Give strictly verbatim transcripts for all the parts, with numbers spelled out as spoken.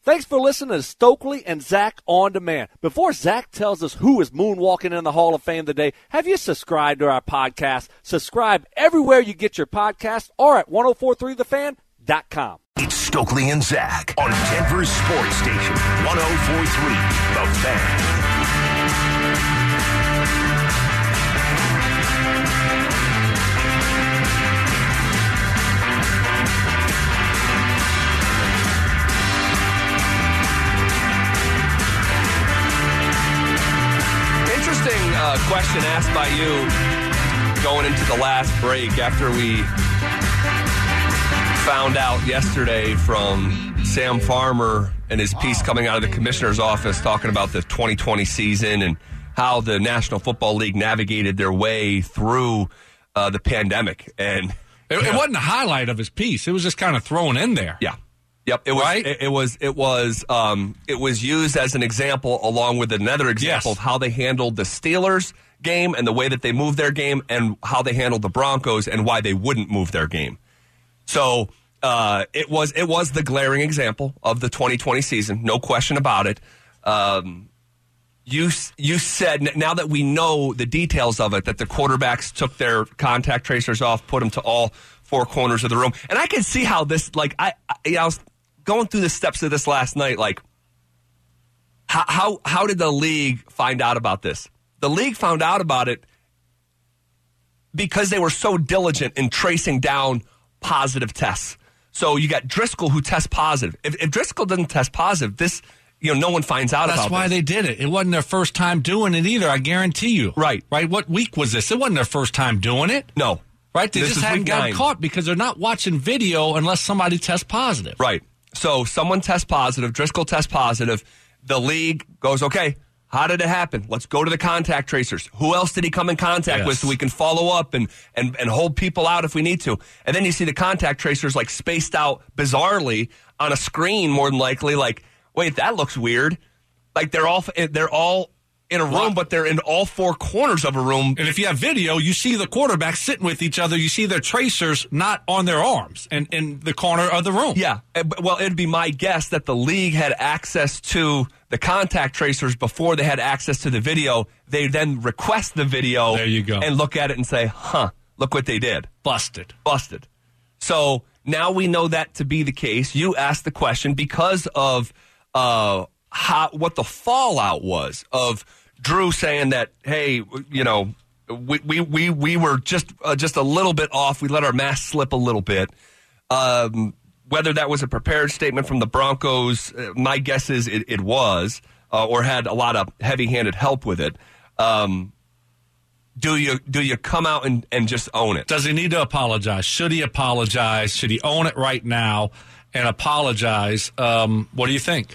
Thanks for listening to Stokely and Zach On Demand. Before Zach tells us who is moonwalking in the Hall of Fame today, have you subscribed to our podcast? Subscribe everywhere you get your podcast or at ten forty-three the fan dot com. It's Stokely and Zach on Denver's Sports Station, ten forty-three The Fan. Interesting uh, question asked by you going into the last break after we found out yesterday from Sam Farmer and his piece coming out of the commissioner's office talking about the twenty twenty season and how the National Football League navigated their way through uh, the pandemic. And it, it wasn't the highlight of his piece. It was just kind of thrown in there. Yeah. Yep, it was. Right? It, it was. It was. Um, it was used as an example, along with another example Yes. of how they handled the Steelers game and the way that they moved their game, and how they handled the Broncos and why they wouldn't move their game. So uh, it was. It was the glaring example of the twenty twenty season, no question about it. Um, you you said now that we know the details of it, that the quarterbacks took their contact tracers off, put them to all four corners of the room, and I can see how this. Like I, I, you know, I was going through the steps of this last night, like, how, how how did the league find out about this? The league found out about it because they were so diligent in tracing down positive tests. So you got Driscoll who tests positive. If, if Driscoll doesn't test positive, this, you know, no one finds out That's about why this. they did it. It wasn't their first time doing it either, I guarantee you. Right. Right? What week was this? It wasn't their first time doing it. No. Right? They This just is hadn't week gotten nine. caught because they're not watching video unless somebody tests positive. Right. So someone tests positive, Driscoll tests positive. The league goes, okay, how did it happen? Let's go to the contact tracers. Who else did he come in contact Yes. with so we can follow up and, and, and hold people out if we need to? And then you see the contact tracers like spaced out bizarrely on a screen, more than likely, like, wait, that looks weird. Like they're all they're all in a room, Well- but they're in all four corners of a room. And if you have video, you see the quarterbacks sitting with each other. You see their tracers not on their arms and in the corner of the room. Yeah. Uh, but- Well, it'd be my guess that the league had access to the contact tracers before they had access to the video. They then request the video. There you go. And look at it and say, huh, look what they did. Busted. Busted. So now we know that to be the case. You asked the question because of uh, how what the fallout was of Drew saying that, hey, you know, we we we, we were just uh, just a little bit off. We let our mask slip a little bit. Um, whether that was a prepared statement from the Broncos, uh, my guess is it, it was, uh, or had a lot of heavy-handed help with it. Um, do you do you come out and, and just own it? Does he need to apologize? Should he apologize? Should he own it right now and apologize? Um, what do you think?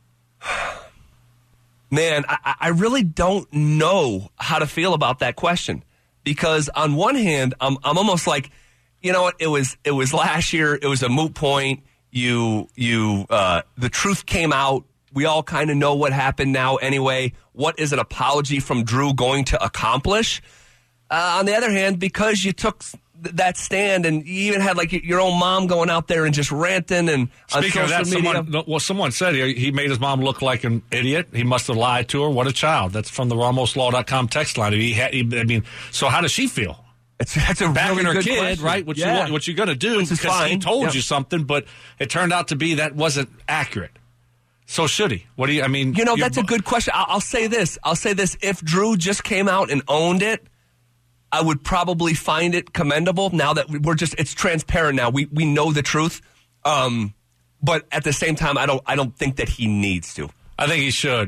Man, I, I really don't know how to feel about that question because on one hand, I'm I'm almost like, you know what? It was it was last year. It was a moot point. You you uh, the truth came out. We all kind of know what happened now anyway. What is an apology from Drew going to accomplish? Uh, on the other hand, because you took th- that stand and you even had like your own mom going out there and just ranting and Speaking on of that, social media. someone, well, someone said he, he made his mom look like an idiot. He must have lied to her. What a child. That's from the Ramos Law dot com text line. He, had, he I mean, so how does she feel? It's, that's a Back really in her good kid, question. right? What Yeah. you what you're going to do Which is because he fine. told Yep. you something, but it turned out to be that wasn't accurate. So should he? What do you? I mean, You know, you're- that's a good question. I'll, I'll say this. I'll say this. If Drew just came out and owned it, I would probably find it commendable. Now that we're just, it's transparent now. We we know the truth. Um, but at the same time, I don't I don't think that he needs to. I think he should.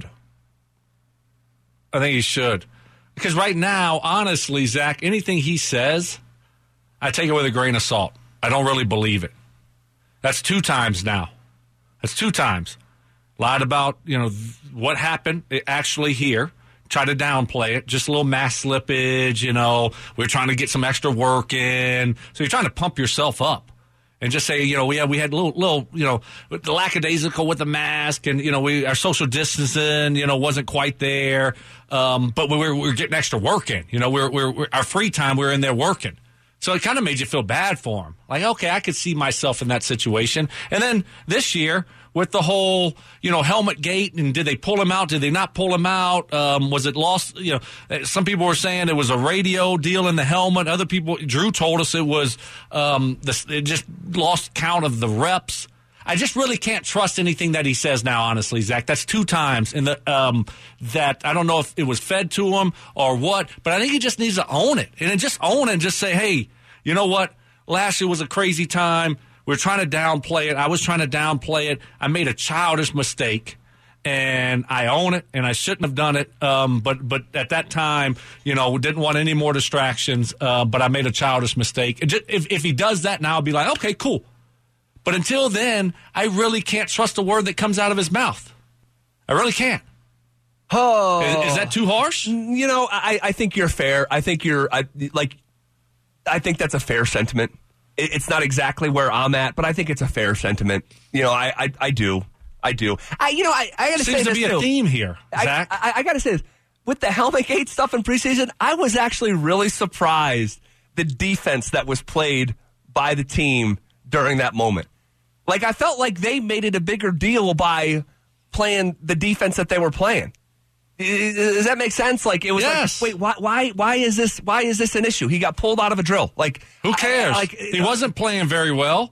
I think he should. Because right now, honestly, Zach, anything he says, I take it with a grain of salt. I don't really believe it. That's two times now. That's two times. Lied about, you know, th- what happened actually here. Try to downplay it. Just a little mass slippage, you know. We're trying to get some extra work in. So you're trying to pump yourself up. And just say, you know, we had, we had a little, little, you know, the lackadaisical with the mask and, you know, we our social distancing, you know, wasn't quite there. Um, but we were, we were getting extra work in. You know, we're, we're, we're, our free time, we were in there working. So it kind of made you feel bad for him. Like, okay, I could see myself in that situation. And then this year, with the whole, you know, helmet gate, and did they pull him out? Did they not pull him out? Um, was it lost? You know, some people were saying it was a radio deal in the helmet. Other people, Drew told us it was um, the, it just lost count of the reps. I just really can't trust anything that he says now, honestly, Zach. That's two times in the um, that I don't know if it was fed to him or what, but I think he just needs to own it and then just own it and just say, hey, you know what? Last year was a crazy time. We We're trying to downplay it. I was trying to downplay it. I made a childish mistake, and I own it, and I shouldn't have done it. Um, but but at that time, you know, didn't want any more distractions, uh, but I made a childish mistake. Just, if, if he does that now, I'll be like, okay, cool. But until then, I really can't trust a word that comes out of his mouth. I really can't. Oh. Is, is that too harsh? You know, I, I think you're fair. I think you're, I, like, I think that's a fair sentiment. It's not exactly where I'm at, but I think it's a fair sentiment. You know, I I, I do. I do. I You know, I, I got to say this, Seems to be too. a theme here, Zach. I, I, I got to say this. With the helmet gate stuff in preseason, I was actually really surprised the defense that was played by the team during that moment. Like, I felt like they made it a bigger deal by playing the defense that they were playing. Does that make sense? Like, it was yes. like, wait, why, why, why is this? Why is this an issue? He got pulled out of a drill. Like, who cares? I, like, he wasn't playing very well,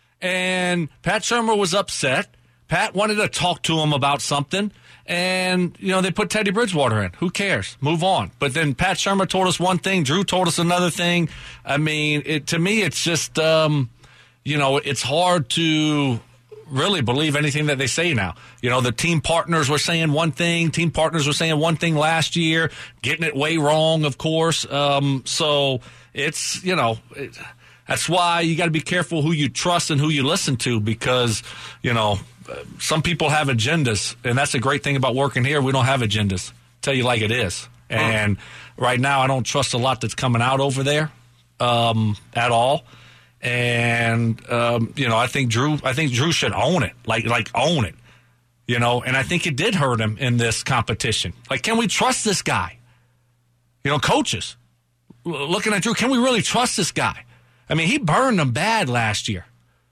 and Pat Shurmur was upset. Pat wanted to talk to him about something, and you know they put Teddy Bridgewater in. Who cares? Move on. But then Pat Shurmur told us one thing. Drew told us another thing. I mean, it, to me, it's just um, you know, it's hard to really believe anything that they say now. You know, the team partners were saying one thing. Team partners were saying one thing last year, getting it way wrong, of course. Um, so it's, you know, it, that's why you got to be careful who you trust and who you listen to because, you know, some people have agendas, and that's the great thing about working here. We don't have agendas. Tell you like it is. And oh. right now I don't trust a lot that's coming out over there um, at all. And um, you know, I think Drew. I think Drew should own it, like like own it. You know, and I think it did hurt him in this competition. Like, can we trust this guy? You know, coaches looking at Drew, can we really trust this guy? I mean, he burned them bad last year,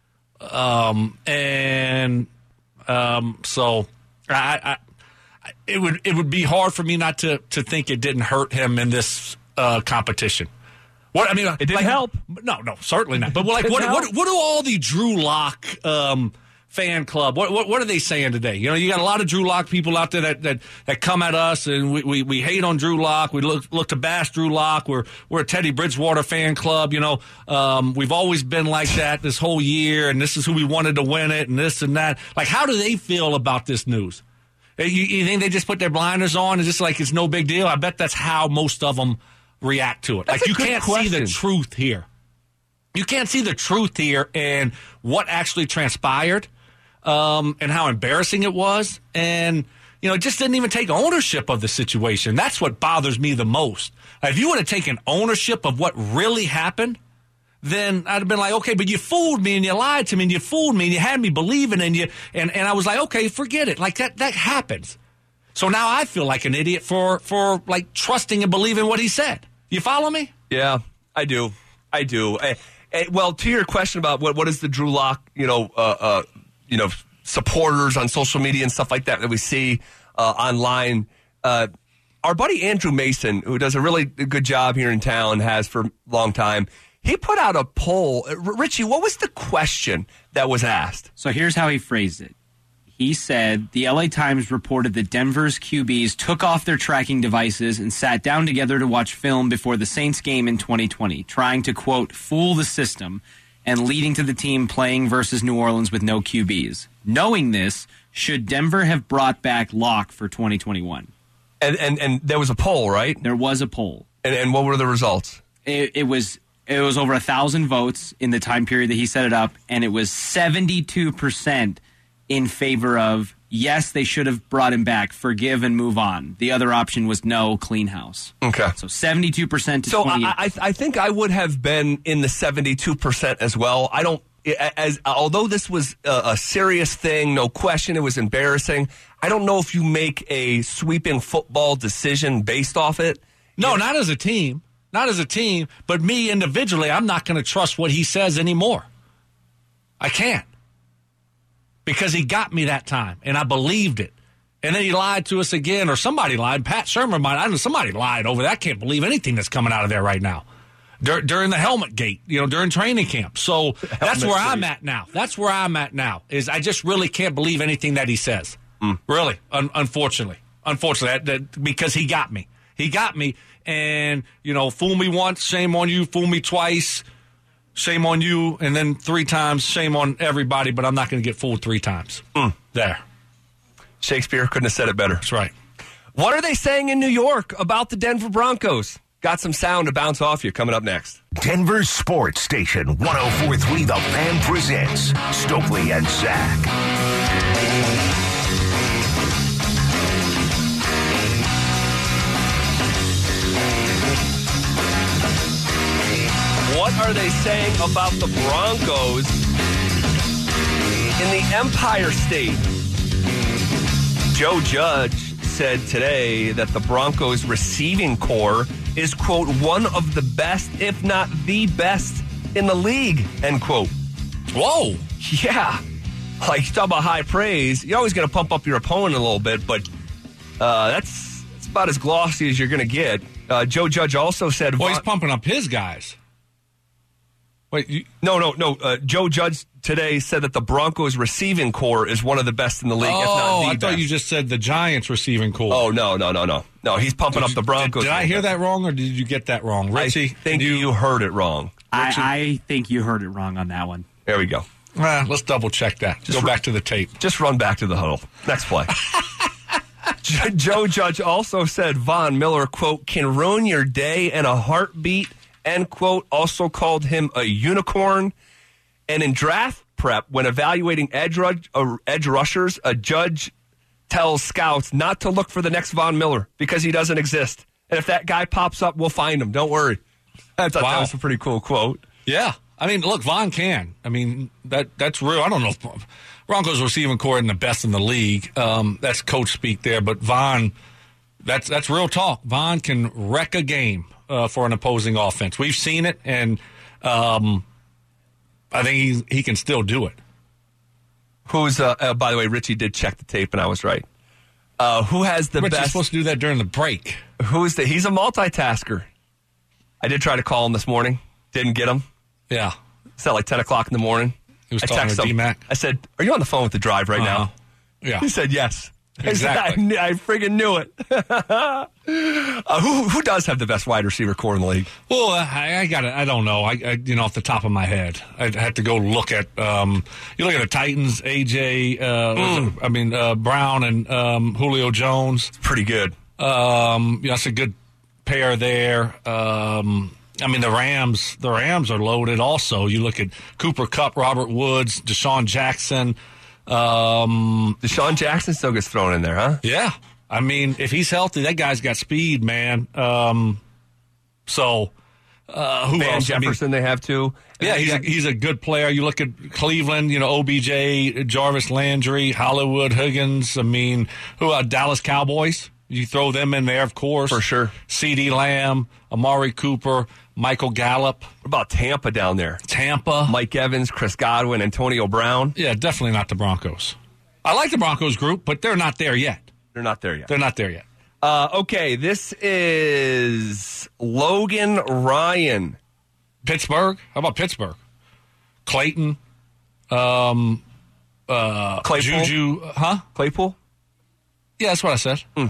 um, and um, so I, I, it would it would be hard for me not to to think it didn't hurt him in this uh, competition. What I mean, it didn't like, help. No, no, certainly not. But like, what, what, what do all the Drew Lock um, fan club? What, what, what are they saying today? You know, you got a lot of Drew Lock people out there that that, that come at us, and we, we, we hate on Drew Lock. We look look to bash Drew Lock. We're we're a Teddy Bridgewater fan club. You know, um, we've always been like that this whole year, and this is who we wanted to win it, and this and that. Like, how do they feel about this news? You, you think they just put their blinders on and just like it's no big deal? I bet that's how most of them react to it. That's like you good can't question. see the truth here. You can't see the truth here and what actually transpired um, and how embarrassing it was. And, you know, it just didn't even take ownership of the situation. That's what bothers me the most. Like, if you would have taken ownership of what really happened, then I'd have been like, okay, but you fooled me and you lied to me and you fooled me and you had me believing and you and, and I was like, okay, forget it. Like that that happens. So now I feel like an idiot for, for like trusting and believing what he said. You follow me? Yeah, I do. I do. I, I, well, to your question about what what is the Drew Lock, you know, uh, uh, you know, supporters on social media and stuff like that that we see uh, online. Uh, our buddy Andrew Mason, who does a really good job here in town, has for a long time. He put out a poll. R- Richie, what was the question that was asked? So here's how he phrased it. He said the L A Times reported that Denver's Q Bs took off their tracking devices and sat down together to watch film before the Saints game in twenty twenty, trying to, quote, fool the system and leading to the team playing versus New Orleans with no Q Bs. Knowing this, should Denver have brought back Locke for twenty twenty-one? And and, and there was a poll, right? There was a poll. And, and what were the results? It, it was it was over a thousand votes in the time period that he set it up, and it was seventy-two percent in favor of, yes, they should have brought him back, forgive and move on. The other option was no, clean house. Okay. So seventy-two percent to so twenty-eight. I, I, I think I would have been in the seventy-two percent as well. I don't, as although this was a, a serious thing, no question, it was embarrassing. I don't know if you make a sweeping football decision based off it. No, you know? not as a team. Not as a team, but me individually, I'm not going to trust what he says anymore. I can't. because he got me that time, and I believed it. And then he lied to us again, or somebody lied. Pat Shermer might. I don't know. Somebody lied over that. I can't believe anything that's coming out of there right now. Dur- during the helmet gate, you know, during training camp. So that's where I'm at now. That's where I'm at now. Is I just really can't believe anything that he says. Mm. Really, un- unfortunately, unfortunately, that, that, because he got me. He got me, and you know, fool me once, shame on you. Fool me twice, shame on you, and then three times, shame on everybody. But I'm not going to get fooled three times. Mm. There. Shakespeare couldn't have said it better. That's right. What are they saying in New York about the Denver Broncos? Got some sound to bounce off you coming up next. Denver Sports Station one oh four point three The Fan presents Stokely and Zach. What are they saying about the Broncos in the Empire State? Joe Judge said today that the Broncos receiving core is, quote, one of the best, if not the best in the league, end quote. Whoa. Yeah. Like, you talk about high praise. You're always going to pump up your opponent a little bit, but uh, that's, that's about as glossy as you're going to get. Uh, Joe Judge also said... Well, he's pumping up his guys. Wait, you, no, no, no. Uh, Joe Judge today said that the Broncos receiving core is one of the best in the league, oh, if not the I best. thought you just said the Giants receiving core. Oh, no, no, no, no. No, he's pumping did up the Broncos. Did, did I hear that wrong, or did you get that wrong? Richie, I think you, you heard it wrong. I, I think you heard it wrong on that one. There we go. Uh, let's double check that. Just go back to the tape. Just run back to the huddle. Next play. Joe Judge also said Von Miller, quote, can ruin your day in a heartbeat, end quote. Also called him a unicorn. And in draft prep, when evaluating edge, rush, uh, edge rushers, a judge tells scouts not to look for the next Von Miller because he doesn't exist. And if that guy pops up, we'll find him. Don't worry. I thought wow. that was a pretty cool quote. Yeah. I mean, look, Von can. I mean, that that's real. I don't know if Broncos receiving core isn't the best in the league. Um, that's coach speak there. But Von, that's that's real talk. Von can wreck a game uh, for an opposing offense. We've seen it, and um, I think he, he can still do it. Who's, uh, uh, by the way, Richie did check the tape, and I was right. Uh, who has the Richie's best? You're supposed to do that during the break. Who's the? He's a multitasker. I did try to call him this morning. Didn't get him. Yeah. It's at like ten o'clock in the morning. He was I talking to D-Mac. I said, are you on the phone with the drive right uh-huh. now? Yeah. He said, yes. Exactly. I, I friggin' knew it. uh, who who does have the best wide receiver core in the league? Well, uh, I, I got it. I don't know. I, I you know off the top of my head, I'd have to go look at. Um, you look at the Titans, A J. Uh, mm. I mean uh, Brown and um, Julio Jones. It's pretty good. Um, yeah, that's a good pair there. Um, I mean the Rams. The Rams are loaded. Also, you look at Cooper Kupp, Robert Woods, Deshaun Jackson. Um, Deshaun Jackson still gets thrown in there, huh? Yeah. I mean, if he's healthy, that guy's got speed, man. Um, so, uh, who Van else? Jefferson, I mean, they have too. Yeah, he's a, he's a good player. You look at Cleveland, you know, O B J, Jarvis Landry, Hollywood, Higgins. I mean, who are Dallas Cowboys? You throw them in there, of course. For sure. CeeDee Lamb, Amari Cooper, Michael Gallup. What about Tampa down there? Tampa. Mike Evans, Chris Godwin, Antonio Brown. Yeah, definitely not the Broncos. I like the Broncos group, but they're not there yet. They're not there yet. They're not there yet. Uh, okay, this is Logan Ryan. Pittsburgh? How about Pittsburgh? Clayton. Um, uh, Claypool? Juju. Huh? Claypool? Yeah, that's what I said. Mm.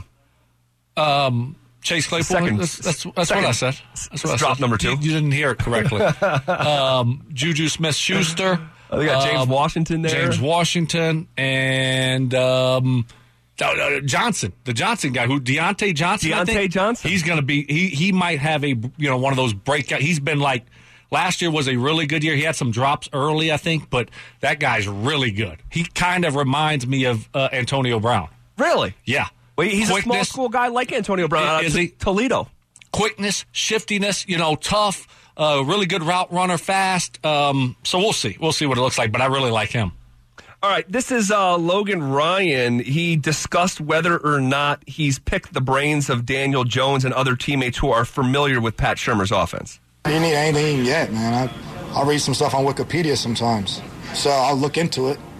Um, Chase Claypool. Second, that's that's, that's second, what I said. That's what I drop said. number two. You, you didn't hear it correctly. um, Juju Smith-Schuster. Oh, they got James um, Washington there. James Washington and um, uh, Johnson, the Johnson guy, who Deontay Johnson. Deontay I think, Johnson. He's going to be. He he might have a you know one of those breakout. He's been like last year was a really good year. He had some drops early, I think, but that guy's really good. He kind of reminds me of uh, Antonio Brown. Really? Yeah. Well, he's Quickness. a small school guy like Antonio Brown out of he? Toledo. Quickness, shiftiness, you know, tough, uh, really good route runner, fast. Um, so we'll see. We'll see what it looks like, but I really like him. All right, this is uh, Logan Ryan. He discussed whether or not he's picked the brains of Daniel Jones and other teammates who are familiar with Pat Shurmur's offense. You need anything yet, man. I, I'll read some stuff on Wikipedia sometimes. So I'll look into it.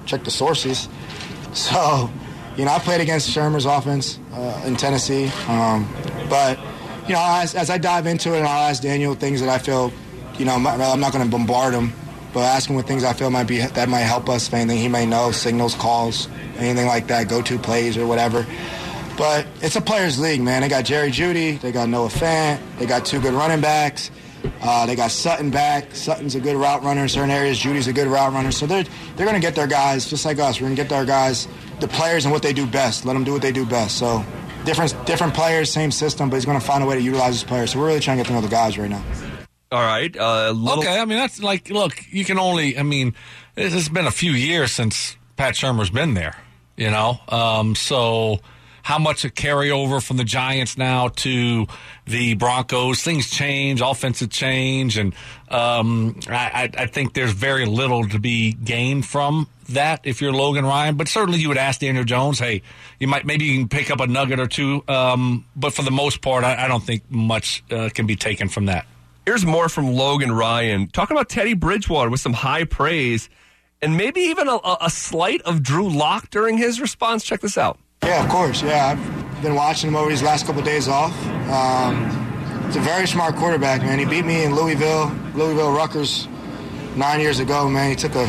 check the sources. So, you know, I played against Shermer's offense uh, in Tennessee. Um, but, you know, as, as I dive into it, and I'll ask Daniel things that I feel, you know, I'm not going to bombard him, but ask him what things I feel might be that might help us, if anything he may know, signals, calls, anything like that, go-to plays or whatever. But it's a players' league, man. They got Jerry Jeudy, they got Noah Fant, they got two good running backs. Uh, they got Sutton back. Sutton's a good route runner in certain areas. Judy's a good route runner. So they're they're going to get their guys, just like us. We're going to get our guys, the players, and what they do best. Let them do what they do best. So different different players, same system, but he's going to find a way to utilize his players. So we're really trying to get to know the guys right now. All right. Uh, little- okay, I mean, that's like, look, you can only, I mean, it's been a few years since Pat Shurmur's been there, you know? Um, so how much a carryover from the Giants now to the Broncos? Things change, offensive change, and um, I, I think there's very little to be gained from that if you're Logan Ryan. But certainly you would ask Daniel Jones, hey, you might maybe you can pick up a nugget or two. Um, but for the most part, I, I don't think much uh, can be taken from that. Here's more from Logan Ryan, talking about Teddy Bridgewater with some high praise and maybe even a, a slight of Drew Lock during his response. Check this out. Yeah, of course. Yeah, I've been watching him over these last couple of days off. Um, he's a very smart quarterback, man. He beat me in Louisville, Louisville Rutgers, nine years ago, man. He took a,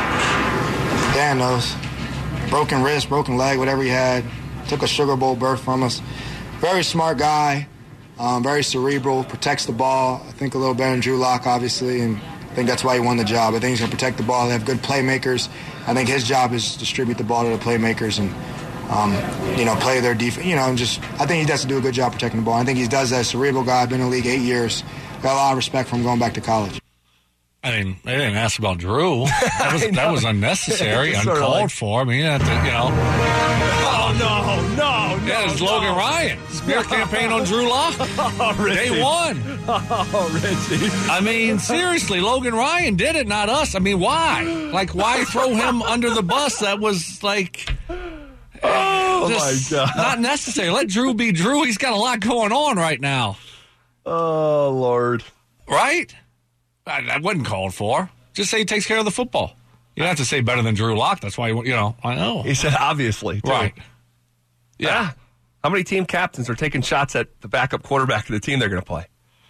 Dan knows, broken wrist, broken leg, whatever he had. Took a Sugar Bowl berth from us. Very smart guy, um, very cerebral, protects the ball. I think a little better than Drew Lock, obviously, and I think that's why he won the job. I think he's going to protect the ball. They have good playmakers. I think his job is to distribute the ball to the playmakers and, um, you know, play their defense. You know, and just I think he does do a good job protecting the ball. I think he does that. Cerebral guy, been in the league eight years. Got a lot of respect from going back to college. I mean, they didn't ask about Drew. That was that was unnecessary, Sort of uncalled like- for. I mean, you have to, you know. Oh, no, no, Yeah, it's Logan Ryan. Smear campaign on Drew Lock. Day one. Oh, Richie. I mean, seriously, Logan Ryan did it, not us. I mean, why? Like, why throw him under the bus? That was like, Oh, just my God. not necessary. Let Drew be Drew. He's got a lot going on right now, Oh, Lord. right? I, that wasn't called for. Just say he takes care of the football. You don't have to say better than Drew Lock. That's why, you you know, I know. He said obviously, too. Right. Yeah. How many team captains are taking shots at the backup quarterback of the team they're going to play?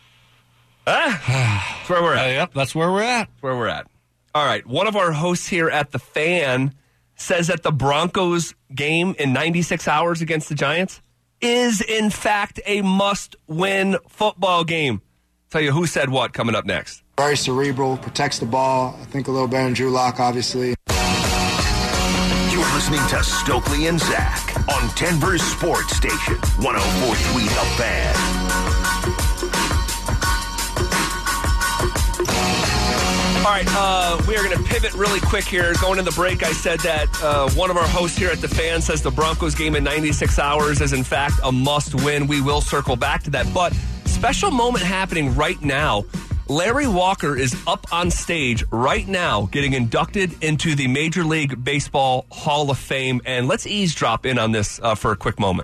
Ah, that's where we're Uh, at. yep, that's where we're at. That's where we're at. All right. One of our hosts here at The Fan says that the Broncos game in ninety-six hours against the Giants is, in fact, a must-win football game. Tell you who said what coming up next. Very cerebral, protects the ball. I think a little better than Drew Lock, obviously. You're listening to Stokely and Zach on Denver's Sports Station, one oh four point three The Fan. All right, uh, we are going to pivot really quick here. Going in the break, I said that uh, one of our hosts here at The Fan says the Broncos game in ninety-six hours is, in fact, a must-win. We will circle back to that. But special moment happening right now. Larry Walker is up on stage right now getting inducted into the Major League Baseball Hall of Fame. And let's eavesdrop in on this uh, for a quick moment.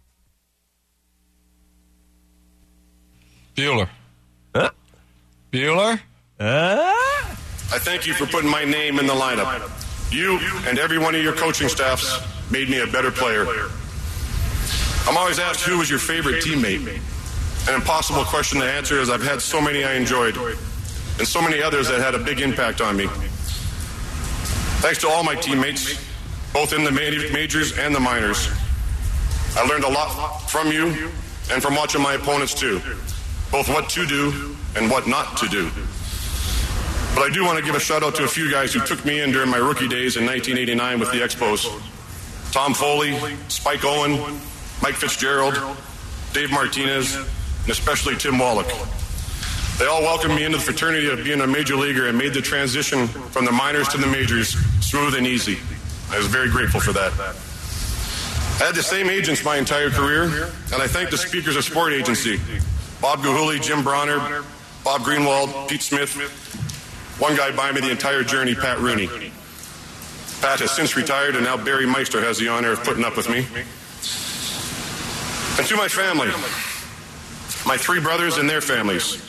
Bueller. Huh? Bueller? I thank you for putting my name in the lineup. You and every one of your coaching staffs made me a better player. I'm always asked who was your favorite teammate. An impossible question to answer as I've had so many I enjoyed and so many others that had a big impact on me. Thanks to all my teammates, both in the majors and the minors. I learned a lot from you and from watching my opponents too, both what to do and what not to do. But I do want to give a shout out to a few guys who took me in during my rookie days in nineteen eighty-nine with the Expos. Tom Foley, Spike Owen, Mike Fitzgerald, Dave Martinez, and especially Tim Wallach. They all welcomed me into the fraternity of being a major leaguer and made the transition from the minors to the majors smooth and easy. I was very grateful for that. I had the same agents my entire career, and I thank the Speakers of Sport Agency, Bob Gahuli, Jim Bronner, Bob Greenwald, Pete Smith. One guy by me the entire journey, Pat Rooney. Pat has since retired, and now Barry Meister has the honor of putting up with me. And to my family, my three brothers and their families,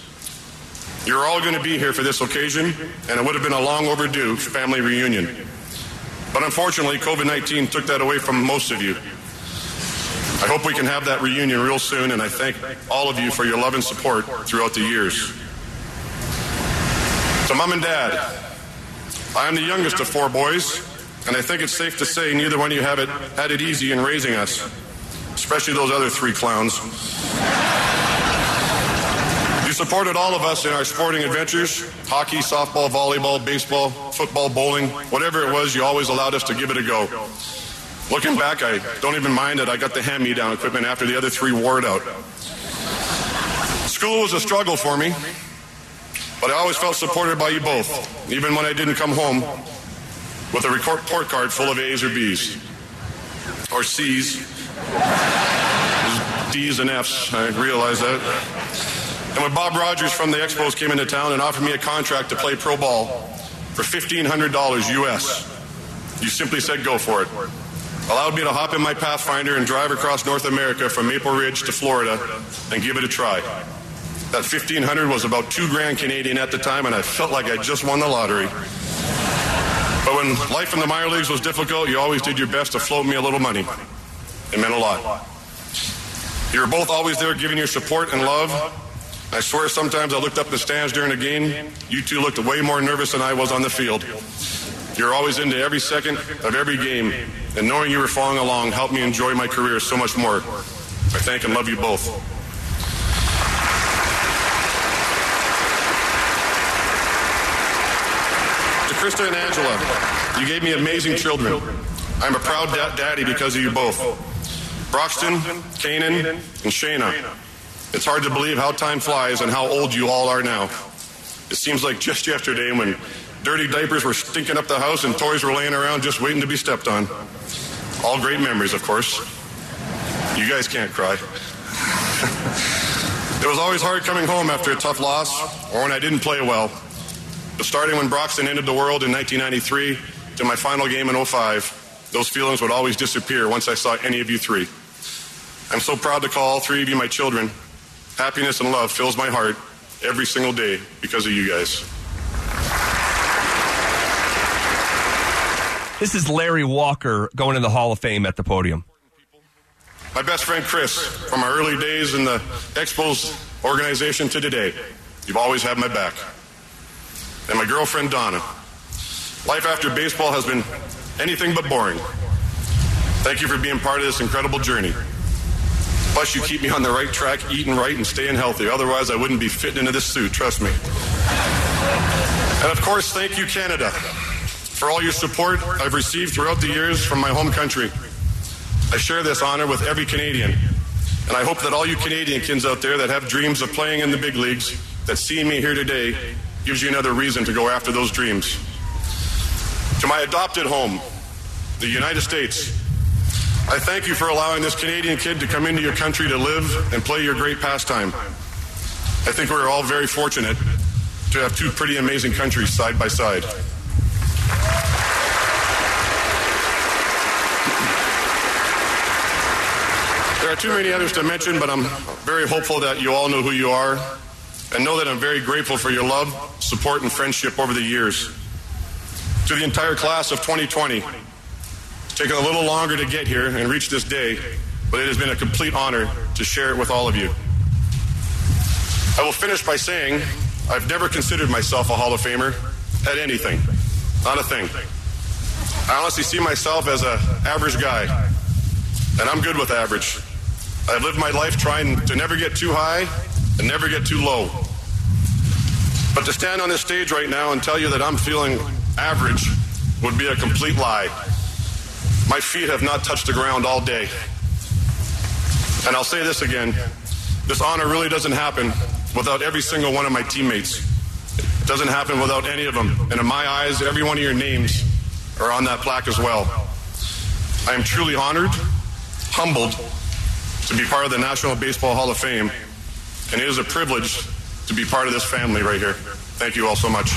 you're all going to be here for this occasion, and it would have been a long overdue family reunion. But unfortunately, covid nineteen took that away from most of you. I hope we can have that reunion real soon, and I thank all of you for your love and support throughout the years. To Mom and Dad, I am the youngest of four boys, and I think it's safe to say neither one of you have it, had it easy in raising us, especially those other three clowns. You supported all of us in our sporting adventures, hockey, softball, volleyball, baseball, football, bowling, whatever it was, you always allowed us to give it a go. Looking back, I don't even mind that I got the hand-me-down equipment after the other three wore it out. School was a struggle for me, but I always felt supported by you both, even when I didn't come home with a report card full of A's or B's. Or C's. D's and F's, I realize that. And when Bob Rogers from the Expos came into town and offered me a contract to play pro ball for fifteen hundred dollars U S, you simply said go for it. Allowed me to hop in my Pathfinder and drive across North America from Maple Ridge to Florida and give it a try. That fifteen hundred was about two grand Canadian at the time, and I felt like I just won the lottery. But when life in the minor leagues was difficult, you always did your best to float me a little money. It meant a lot. You were both always there giving your support and love. I swear sometimes I looked up the stands during a game. You two looked way more nervous than I was on the field. You were always into every second of every game, and knowing you were following along helped me enjoy my career so much more. I thank and love you both. To Krista and Angela, you gave me amazing children. I'm a proud da- daddy because of you both. Broxton, Kanan, and Shayna. It's hard to believe how time flies and how old you all are now. It seems like just yesterday when dirty diapers were stinking up the house and toys were laying around just waiting to be stepped on. All great memories, of course. You guys can't cry. It was always hard coming home after a tough loss or when I didn't play well. But starting when Broxton ended the world in nineteen ninety-three to my final game in oh five, those feelings would always disappear once I saw any of you three. I'm so proud to call all three of you my children. Happiness and love fills my heart every single day because of you guys. This is Larry Walker going in the Hall of Fame at the podium. My best friend Chris, from our early days in the Expos organization to today, you've always had my back. And my girlfriend Donna. Life after baseball has been anything but boring. Thank you for being part of this incredible journey. Plus, you keep me on the right track, eating right and staying healthy. Otherwise, I wouldn't be fitting into this suit, trust me. And of course, thank you, Canada, for all your support I've received throughout the years from my home country. I share this honor with every Canadian, and I hope that all you Canadian kids out there that have dreams of playing in the big leagues, that seeing me here today gives you another reason to go after those dreams. To my adopted home, the United States, I thank you for allowing this Canadian kid to come into your country to live and play your great pastime. I think we're all very fortunate to have two pretty amazing countries side by side. There are too many others to mention, but I'm very hopeful that you all know who you are and know that I'm very grateful for your love, support, and friendship over the years. To the entire class of twenty twenty, it's taken a little longer to get here and reach this day, but it has been a complete honor to share it with all of you. I will finish by saying I've never considered myself a Hall of Famer at anything, not a thing. I honestly see myself as an average guy, and I'm good with average. I've lived my life trying to never get too high and never get too low. But to stand on this stage right now and tell you that I'm feeling average would be a complete lie. My feet have not touched the ground all day. And I'll say this again, this honor really doesn't happen without every single one of my teammates. It doesn't happen without any of them. And in my eyes, every one of your names are on that plaque as well. I am truly honored, humbled to be part of the National Baseball Hall of Fame, and it is a privilege to be part of this family right here. Thank you all so much.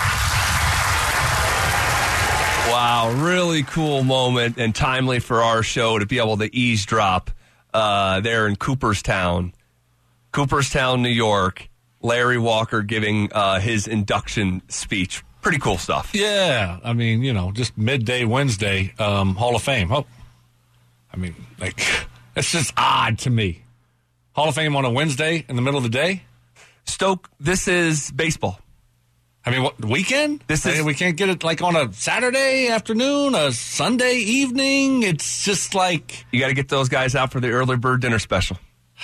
Wow, really cool moment and timely for our show to be able to eavesdrop uh, there in Cooperstown, Cooperstown, New York. Larry Walker giving uh, his induction speech. Pretty cool stuff. Yeah. I mean, you know, just midday Wednesday, um, Hall of Fame. Oh, I mean, like, it's just odd to me. Hall of Fame on a Wednesday in the middle of the day? Stoke, this is baseball. I mean, what, weekend? This I is mean, we can't get it like on a Saturday afternoon, a Sunday evening. It's just like you got to get those guys out for the early bird dinner special.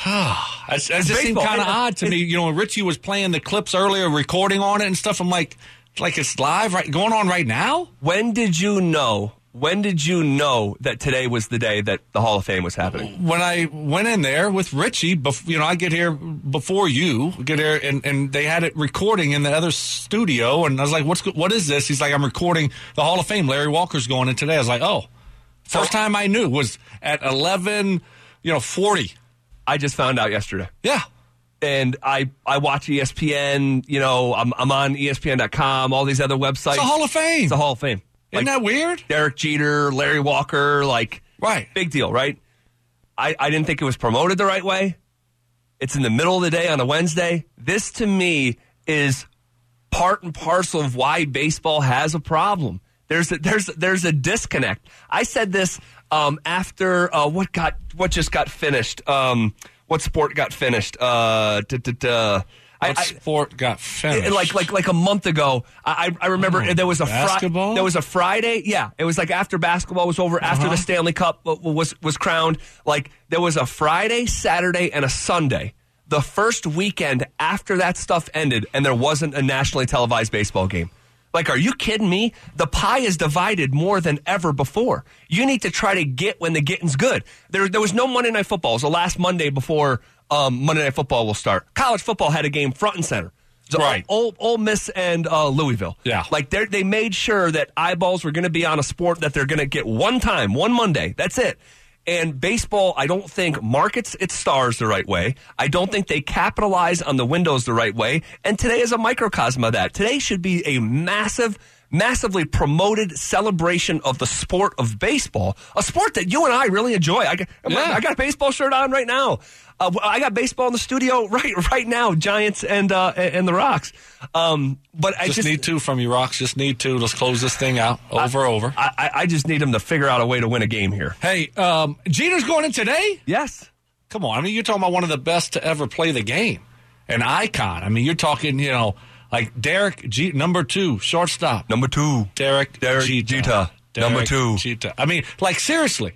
It just seemed kind of odd to me. You know, when Richie was playing the clips earlier, recording on it and stuff, I'm like, like it's live, right, going on right now? When did you know? When did you know that today was the day that the Hall of Fame was happening? When I went in there with Richie, bef- you know, I get here before you get here, and, and they had it recording in the other studio, and I was like, "What's what is this?" He's like, "I'm recording the Hall of Fame. Larry Walker's going in today." I was like, "Oh." First time I knew was at eleven, you know, forty. I just found out yesterday. Yeah. And I, I watch E S P N, you know, I'm I'm on E S P N dot com, all these other websites. It's a Hall of Fame. It's a Hall of Fame. Isn't like that weird? Derek Jeter, Larry Walker, like, right. Big deal, right? I, I didn't think it was promoted the right way. It's in the middle of the day on a Wednesday. This, to me, is part and parcel of why baseball has a problem. There's a, there's there's a disconnect. I said this um, after uh, what got what just got finished. Um, what sport got finished? Uh, da, da, da. What I, sport got finished? Like like like a month ago, I I remember oh, there was a basketball. Fri- there was a Friday. Yeah, it was like after basketball was over, uh-huh. after the Stanley Cup was was crowned. Like there was a Friday, Saturday, and a Sunday. The first weekend after that stuff ended, and there wasn't a nationally televised baseball game. Like, are you kidding me? The pie is divided more than ever before. You need to try to get when the getting's good. There, there was no Monday Night Football. It was the last Monday before um, Monday Night Football will start. College football had a game front and center. So right. Ole, Ole Miss and uh, Louisville. Yeah. Like, they made sure that eyeballs were going to be on a sport that they're going to get one time, one Monday. That's it. And baseball, I don't think markets its stars the right way. I don't think they capitalize on the windows the right way. And today is a microcosm of that. Today should be a massive, massively promoted celebration of the sport of baseball, a sport that you and I really enjoy. I got, yeah. I got a baseball shirt on right now. Uh, I got baseball in the studio right right now, Giants and uh, and the Rocks. Um, but I just, just need two from you, Rocks. Just need two. Let's close this thing out. Over, I, over. I, I just need them to figure out a way to win a game here. Hey, um, Jeter's going in today? Yes. Come on. I mean, you're talking about one of the best to ever play the game. An icon. I mean, you're talking, you know, like Derek Jeter, number two, shortstop. Number two. Derek, Derek Jeter. Jeter. Derek Number two. Jeter. I mean, like, seriously.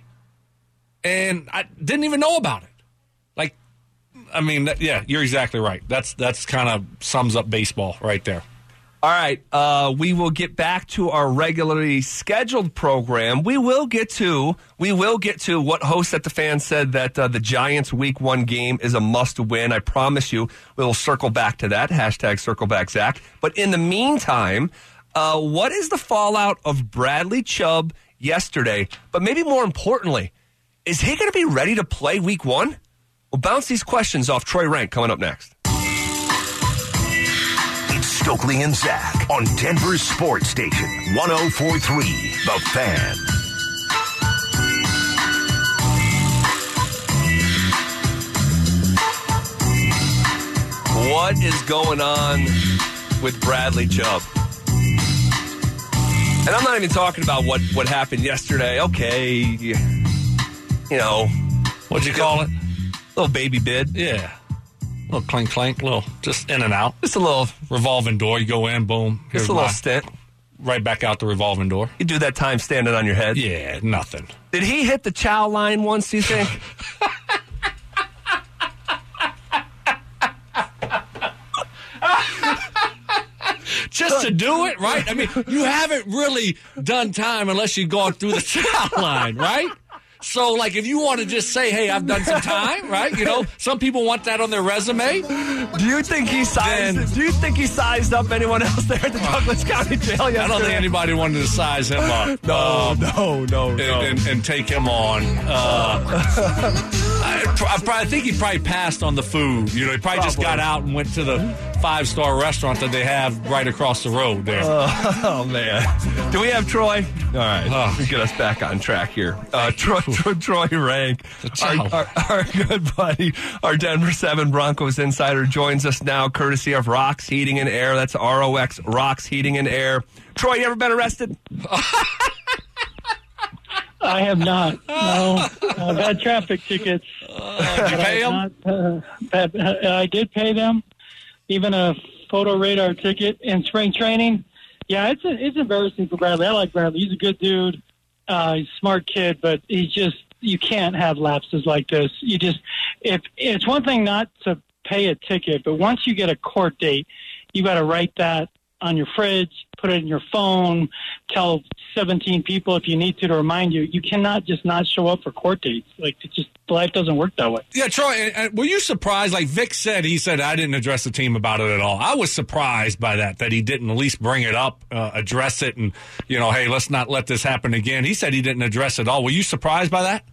And I didn't even know about it. Like, I mean, that, yeah, you're exactly right. That's that's kind of sums up baseball right there. All right, uh, we will get back to our regularly scheduled program. We will get to we will get to what host at the Fan said that uh, the Giants' Week One game is a must win. I promise you, we will circle back to that. Hashtag circle back Zach. But in the meantime, uh, what is the fallout of Bradley Chubb yesterday? But maybe more importantly, is he going to be ready to play Week One? We'll bounce these questions off Troy Rank coming up next. It's Stokely and Zach on Denver's Sports Station, one oh four point three, The Fan. What is going on with Bradley Chubb? And I'm not even talking about what, what happened yesterday. Okay, you, you know. What'd you call it? Little baby bid. Yeah. Little clink, clink, little just in and out. Just a little. Revolving door. You go in, boom. Here's just a little my, stint. Right back out the revolving door. You do that time standing on your head. Yeah, nothing. Did he hit the chow line once, do you think? Just to do it, right? I mean, you haven't really done time unless you've gone through the chow line, right? So, like, if you want to just say, hey, I've done some time, right? You know, some people want that on their resume. Do you think he sized then, Do you think he sized up anyone else there at the Douglas County Jail yesterday? I don't think anybody wanted to size him up. No, um, no, no, and, no. And, and take him on. Uh, I, I, I think he probably passed on the food. You know, he probably, probably just got out and went to the five-star restaurant that they have right across the road there. Uh, oh, man. Do we have Troy? All right. Oh. Let's get us back on track here. Uh, Troy, Troy, Troy Rank, our, our, our good buddy, our Denver seven Broncos insider, joins us now courtesy of Rox Heating and Air. That's R O X, Rox Heating and Air. Troy, you ever been arrested? I have not. No, I've had traffic tickets. Uh, you pay them? Not, uh, but, uh, I did pay them, even a photo radar ticket in spring training. Yeah, it's a, it's embarrassing for Bradley. I like Bradley. He's a good dude. Uh, he's a smart kid, but he's just, you can't have lapses like this. You just, if it's one thing not to pay a ticket, but once you get a court date, you got to write that on your fridge, put it in your phone, tell seventeen people if you need to to remind you. You cannot just not show up for court dates. Like, it just, life doesn't work that way. Yeah, Troy, uh, were you surprised? Like Vic said, he said, I didn't address the team about it at all. I was surprised by that, that he didn't at least bring it up, uh, address it, and, you know, hey, let's not let this happen again. He said he didn't address it at all. Were you surprised by that?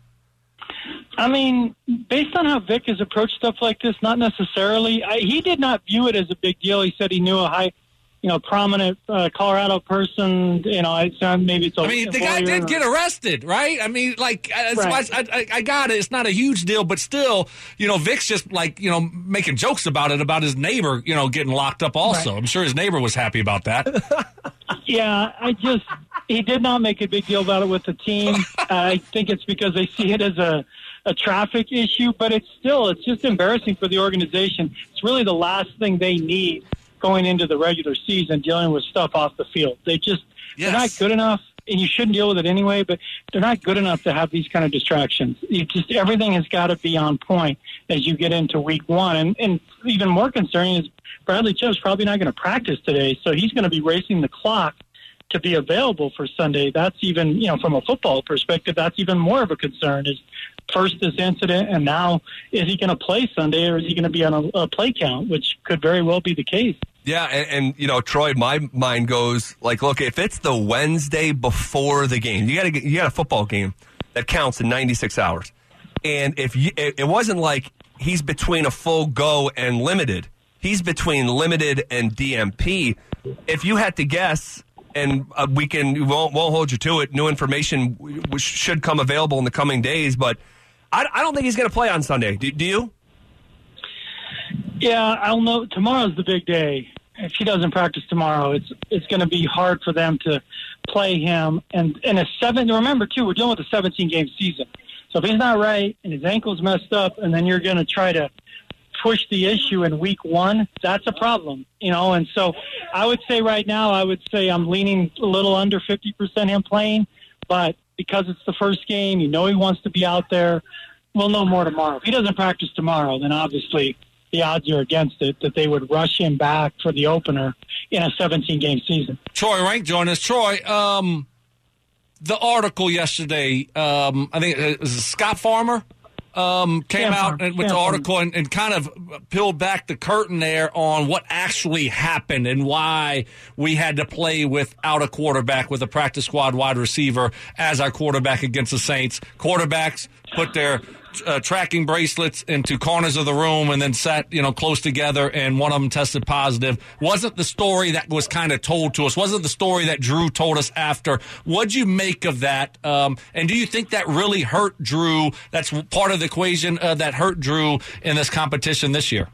I mean, based on how Vic has approached stuff like this, not necessarily. I, he did not view it as a big deal. He said he knew a high, you know, prominent uh, Colorado person. You know, it's uh, maybe it's. A, I mean, the guy did get arrested, right? I mean, like, uh, Right. I, I, I got it. It's not a huge deal, but still, you know, Vic's just like, you know, making jokes about it, about his neighbor, you know, getting locked up also. Right. I'm sure his neighbor was happy about that. Yeah, I just he did not make a big deal about it with the team. I think it's because they see it as a a traffic issue, but it's still it's just embarrassing for the organization. It's really the last thing they need going into the regular season, dealing with stuff off the field. They just Yes. they're not good enough, and you shouldn't deal with it anyway. But they're not good enough to have these kind of distractions. You just everything has got to be on point as you get into week one, and and even more concerning is Bradley Chubb's probably not going to practice today, so he's going to be racing the clock to be available for Sunday. That's even, you know, from a football perspective, that's even more of a concern. Is first this incident, and now is he going to play Sunday, or is he going to be on a, a play count, which could very well be the case. Yeah, and, and, you know, Troy, my mind goes, like, look, if it's the Wednesday before the game, you got you got a football game that counts in ninety-six hours. And if you, it, it wasn't like he's between a full go and limited. He's between limited and D M P. If you had to guess, and uh, we can we won't, won't hold you to it, new information w- w- should come available in the coming days, but I, I don't think he's going to play on Sunday. Do, do you? Yeah, I'll know. Tomorrow's the big day. If he doesn't practice tomorrow, it's it's going to be hard for them to play him. And in a seven, remember too, we're dealing with a seventeen game season. So if he's not right and his ankle's messed up, and then you're going to try to push the issue in week one, that's a problem, you know. And so I would say right now, I would say I'm leaning a little under fifty percent him playing, but because it's the first game, you know he wants to be out there. We'll know more tomorrow. If he doesn't practice tomorrow, then obviously the odds are against it that they would rush him back for the opener in a seventeen game season. Troy Rank joined us. Troy, um, the article yesterday, um, I think it was Scott Farmer, um, came Sam out Farmer. with Sam the article and, and kind of peeled back the curtain there on what actually happened and why we had to play without a quarterback, with a practice squad wide receiver as our quarterback against the Saints. Quarterbacks put their Uh, tracking bracelets into corners of the room and then sat, you know, close together, and one of them tested positive. Wasn't the story that was kind of told to us. Wasn't the story that Drew told us after. What'd you make of that? Um, and do you think that really hurt Drew? That's part of the equation uh, that hurt Drew in this competition this year.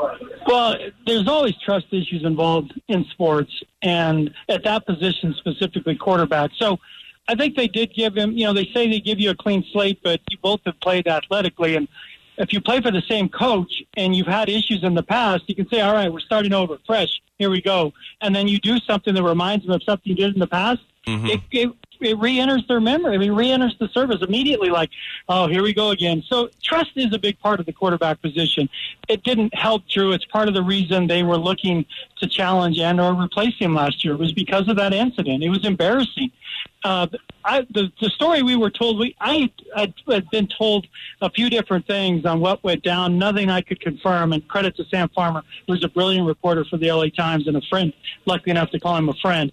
Well, there's always trust issues involved in sports, and at that position specifically, quarterback. So I think they did give him, you know, they say they give you a clean slate, but you both have played athletically. And if you play for the same coach and you've had issues in the past, you can say, all right, we're starting over fresh. Here we go. And then you do something that reminds them of something you did in the past. Mm-hmm. It, it, it re-enters their memory. I mean, re-enters the service immediately, like, oh, here we go again. So trust is a big part of the quarterback position. It didn't help Drew. It's part of the reason they were looking to challenge and or replace him last year. It was because of that incident. It was embarrassing. Uh, I, the, the story we were told, we I had been told a few different things on what went down, nothing I could confirm, and credit to Sam Farmer, who's a brilliant reporter for the L A Times and a friend, lucky enough to call him a friend.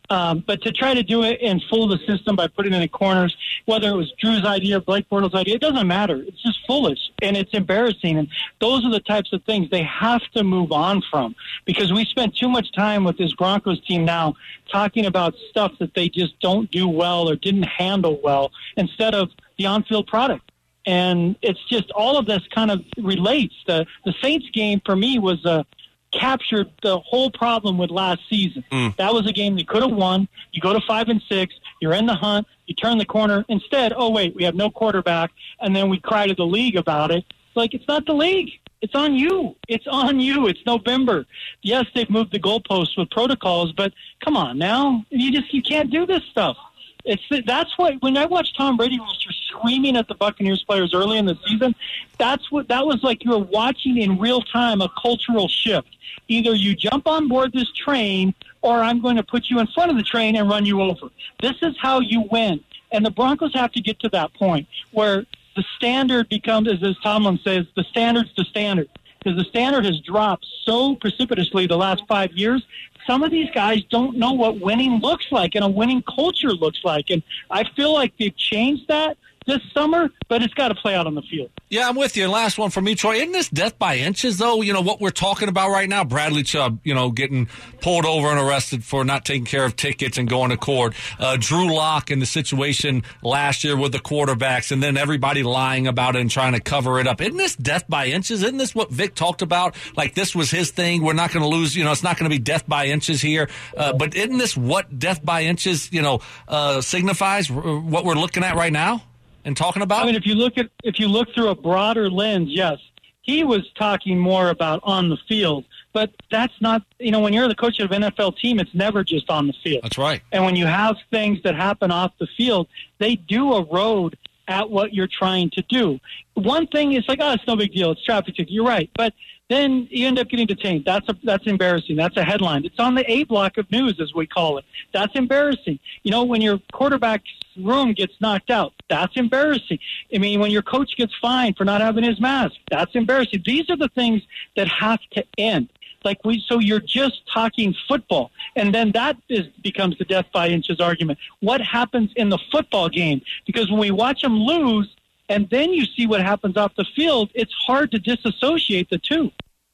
Um, but to try to do it and fool the system by putting it in corners, whether it was Drew's idea, Blake Bortles' idea, it doesn't matter. It's just foolish, and it's embarrassing. And those are the types of things they have to move on from, because we spent too much time with this Broncos team now talking about stuff that they just don't do well or didn't handle well instead of the on-field product. And it's just all of this kind of relates. The, the Saints game, for me, was a captured the whole problem with last season. Mm. That was a game they could have won. You go to five and six, you're in the hunt, you turn the corner. Instead, oh wait, we have no quarterback, and then we cry to the league about it. It's like, it's not the league. It's on you. It's on you. It's November. Yes, they've moved the goalposts with protocols, but come on now. You just you can't do this stuff. It's that's what when I watched Tom Brady was screaming at the Buccaneers players early in the season. That's what that was like. You were watching in real time a cultural shift. Either you jump on board this train, or I'm going to put you in front of the train and run you over. This is how you win. And the Broncos have to get to that point where the standard becomes, as Tomlin says, the standard's the standard. Because the standard has dropped so precipitously the last five years. Some of these guys don't know what winning looks like and a winning culture looks like. And I feel like they've changed that this summer, but it's got to play out on the field. Yeah, I'm with you. And last one for me, Troy. Isn't this death by inches, though? You know, what we're talking about right now, Bradley Chubb, you know, getting pulled over and arrested for not taking care of tickets and going to court. Uh, Drew Lock in the situation last year with the quarterbacks, and then everybody lying about it and trying to cover it up. Isn't this death by inches? Isn't this what Vic talked about? Like, this was his thing. We're not going to lose, you know, it's not going to be death by inches here. Uh, but isn't this what death by inches, you know, uh, signifies, what we're looking at right now? And talking about? I mean, if you look at if you look through a broader lens, yes, he was talking more about on the field, but that's not, you know, when you're the coach of an N F L team, it's never just on the field. That's right. And when you have things that happen off the field, they do erode at what you're trying to do. One thing is like, oh, it's no big deal. It's traffic ticket. You're right. But then you end up getting detained. That's a, that's embarrassing. That's a headline. It's on the A block of news, as we call it. That's embarrassing. You know, when your quarterback's room gets knocked out, that's embarrassing. I mean, when your coach gets fined for not having his mask, that's embarrassing. These are the things that have to end. Like we, so you're just talking football, and then that is becomes the death by inches argument. What happens in the football game? Because when we watch them lose, and then you see what happens off the field, it's hard to disassociate the two.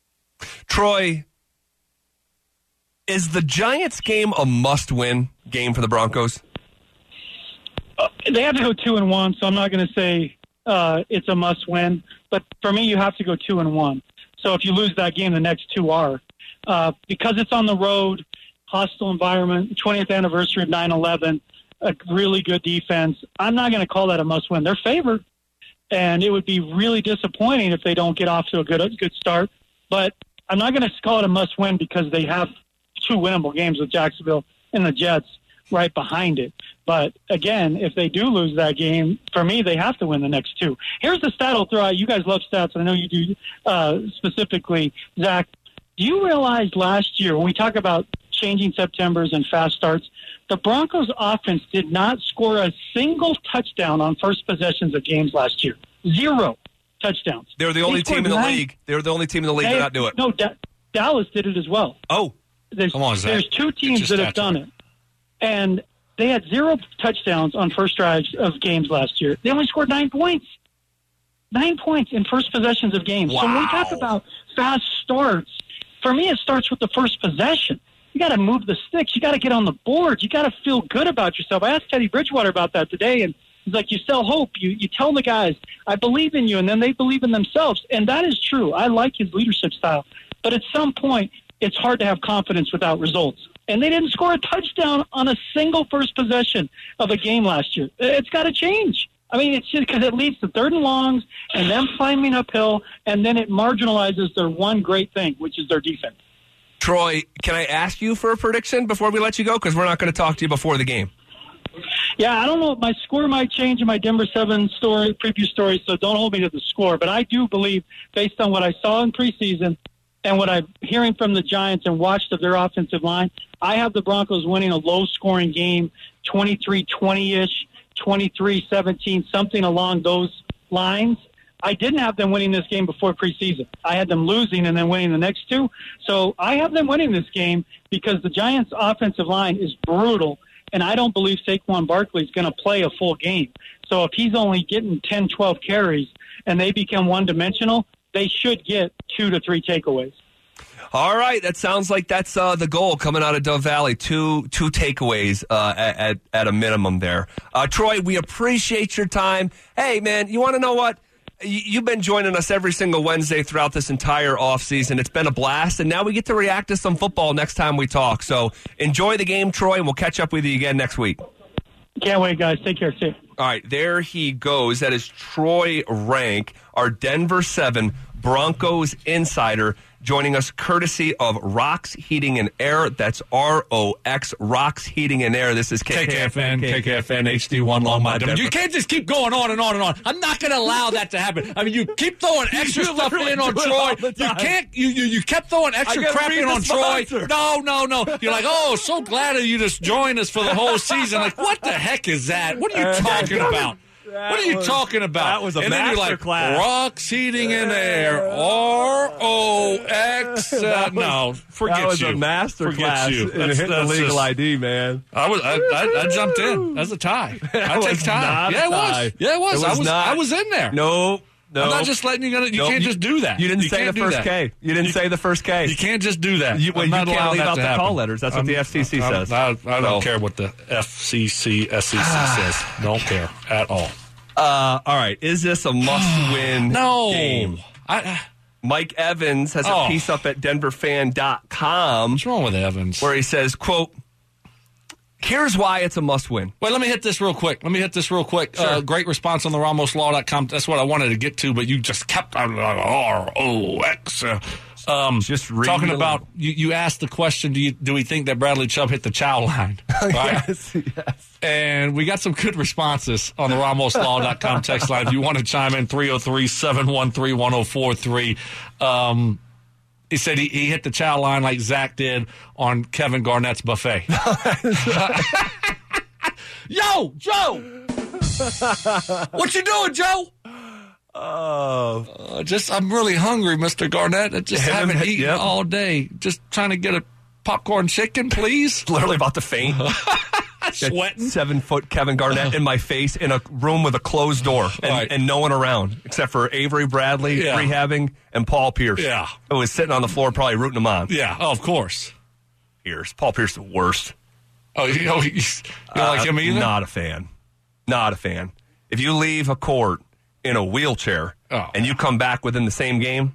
Troy, is the Giants game a must-win game for the Broncos? Uh, they have to go two and one, so I'm not going to say uh, it's a must-win. But for me, you have to go two and one. So if you lose that game, the next two are. Uh, because it's on the road, hostile environment, twentieth anniversary of nine eleven, a really good defense. I'm not going to call that a must-win. They're favored, and it would be really disappointing if they don't get off to a good, a good start. But I'm not going to call it a must-win because they have two winnable games with Jacksonville and the Jets right behind it. But, again, if they do lose that game, for me, they have to win the next two. Here's the stat I'll throw out. You guys love stats, and I know you do uh, specifically. Zach, do you realize last year when we talk about changing Septembers and fast starts, the Broncos offense did not score a single touchdown on first possessions of games last year. Zero touchdowns. They were the only team in the nine. league. They were the only team in the league they, to not do it. No, da- Dallas did it as well. Oh. There's, Come on, Zach. There's two teams that have done it. And they had zero touchdowns on first drives of games last year. They only scored nine points. Nine points in first possessions of games. Wow. So when we talk about fast starts, for me it starts with the first possession. You got to move the sticks. You got to get on the board. You got to feel good about yourself. I asked Teddy Bridgewater about that today, and he's like, you sell hope. You you tell the guys, I believe in you, and then they believe in themselves. And that is true. I like his leadership style. But at some point, it's hard to have confidence without results. And they didn't score a touchdown on a single first possession of a game last year. It's got to change. I mean, it's just because it leads to third and longs and them climbing uphill, and then it marginalizes their one great thing, which is their defense. Troy, can I ask you for a prediction before we let you go? Because we're not going to talk to you before the game. Yeah, I don't know. My score might change in my Denver seven story, preview story, so don't hold me to the score. But I do believe, based on what I saw in preseason and what I'm hearing from the Giants and watched of their offensive line, I have the Broncos winning a low-scoring game, twenty-three twenty-ish, twenty-three seventeen, something along those lines. I didn't have them winning this game before preseason. I had them losing and then winning the next two. So I have them winning this game because the Giants' offensive line is brutal, and I don't believe Saquon Barkley is going to play a full game. So if he's only getting ten, twelve carries and they become one-dimensional, they should get two to three takeaways. All right, that sounds like that's uh, the goal coming out of Dove Valley. Two two takeaways uh, at, at at a minimum there. Uh, Troy, we appreciate your time. Hey, man, you want to know what? You've been joining us every single Wednesday throughout this entire offseason. It's been a blast, and now we get to react to some football next time we talk. So enjoy the game, Troy, and we'll catch up with you again next week. Can't wait, guys. Take care. See you. All right, there he goes. That is Troy Rank, our Denver seven Broncos insider, joining us courtesy of Rox Heating and Air. That's R O X, Rox Heating and Air. This is K K F N, K K F N, H D one, Long Mile Denver. You can't just keep going on and on and on. I'm not going to allow that to happen. I mean, you keep throwing extra stuff in on Troy. You can't. You, you you kept throwing extra crap in on Troy. No, no, no. You're like, oh, so glad that you just joined us for the whole season. Like, what the heck is that? What are you talking about? What are you was, talking about? That was a and then you're like, class. Rox Heating and Air, R O X. Uh, no, forget you. That was you. a master forget class you. in hitting the legal just, I D, man. I was, I, I, I jumped in. That's a tie. I take tie. Yeah, it was. Yeah, it was. It was I was. Not, I was in there. No. No. I'm not just letting you go. You nope. can't just do that. You didn't you say the first K. You didn't you, say the first K. You can't just do that. You, well, you can't leave out the happen. call letters. That's what I'm, the F C C I'm, says. I, I don't so. care what the F C C, S C C says. Don't care at all. Uh, all right. Is this a must-win no. game? I, Mike Evans has oh. a piece up at denver fan dot com. What's wrong with Evans? Where he says, quote, here's why it's a must-win. Wait, let me hit this real quick. Let me hit this real quick. Sure. Uh, great response on the Ramos Law dot com. That's what I wanted to get to, but you just kept on R O X. Um, just talking about, you, you asked the question, do you do we think that Bradley Chubb hit the chow line? Right? yes, yes. And we got some good responses on the Ramos Law dot com text line. If you want to chime in, three oh three, seven one three, one oh four three. Um, he said he, he hit the chow line like Zach did on Kevin Garnett's buffet. Yo, Joe! What you doing, Joe? Oh, uh, just I'm really hungry, Mister Garnett. I just Him, haven't eaten yep. all day. Just trying to get a popcorn chicken, please. Literally about to faint. Sweating. Seven foot Kevin Garnett in my face in a room with a closed door and, right. and no one around except for Avery Bradley yeah. rehabbing and Paul Pierce. Yeah, who was sitting on the floor probably rooting him on. Yeah, oh, of course. Pierce, Paul Pierce, the worst. Oh, you know, you don't uh, like him either? Not a fan. Not a fan. If you leave a court in a wheelchair oh. and you come back within the same game,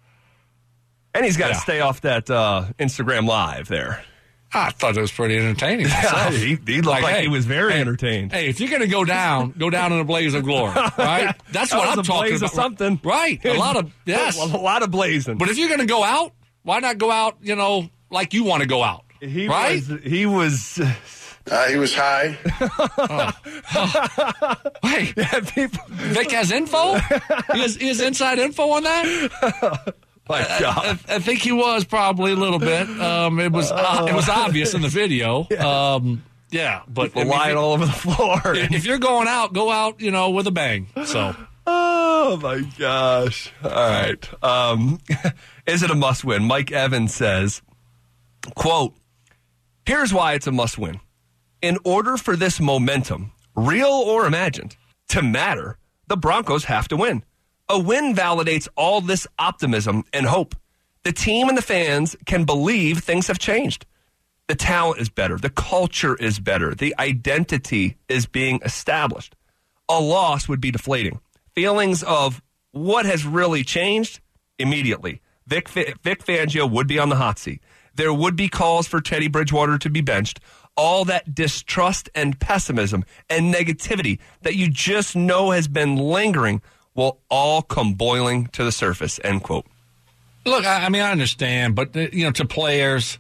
and he's got to yeah. stay off that uh, Instagram Live there. I thought it was pretty entertaining myself. he, he looked like, like hey, he was very hey, entertained. Hey, if you're going to go down, go down in a blaze of glory, right? That's that what was I'm a talking blaze about. Of something, right? A lot of yes, a lot of blazing. But if you're going to go out, why not go out? You know, like you want to go out, he right? Was, he was. Uh, he was high. oh. Oh. Wait, yeah, people. Vic has info. He has, he has inside info on that. My I, God. I, I think he was probably a little bit. Um, it was uh, it was obvious in the video. Yeah, um, yeah but people lying all over the floor. If you're going out, go out, you know, with a bang. So. Oh my gosh! All right, um, is it a must-win? Mike Evans says, "Quote: Here's why it's a must-win. In order for this momentum, real or imagined, to matter, the Broncos have to win. A win validates all this optimism and hope. The team and the fans can believe things have changed. The talent is better. The culture is better. The identity is being established. A loss would be deflating. Feelings of what has really changed immediately. Vic, Vic Fangio would be on the hot seat. There would be calls for Teddy Bridgewater to be benched. All that distrust and pessimism and negativity that you just know has been lingering will all come boiling to the surface," end quote. Look, I, I mean, I understand, but, you know, to players,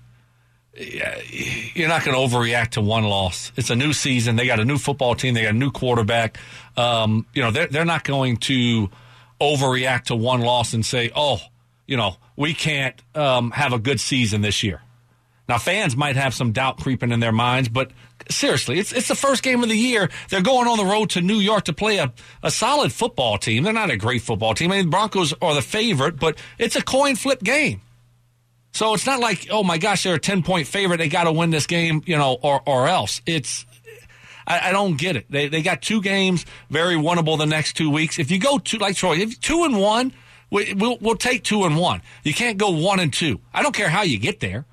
you're not going to overreact to one loss. It's a new season. They got a new football team. They got a new quarterback. Um, you know, they're, they're not going to overreact to one loss and say, oh, you know, we can't um, have a good season this year. Now, fans might have some doubt creeping in their minds, but seriously, it's it's the first game of the year. They're going on the road to New York to play a, a solid football team. They're not a great football team. I mean, the Broncos are the favorite, but it's a coin flip game. So it's not like, oh, my gosh, they're a ten-point favorite. They got to win this game, you know, or, or else. It's I, I don't get it. They they got two games, very winnable the next two weeks. If you go to, like Troy, if two and one, we, we'll, we'll take two and one. You can't go one and two. I don't care how you get there.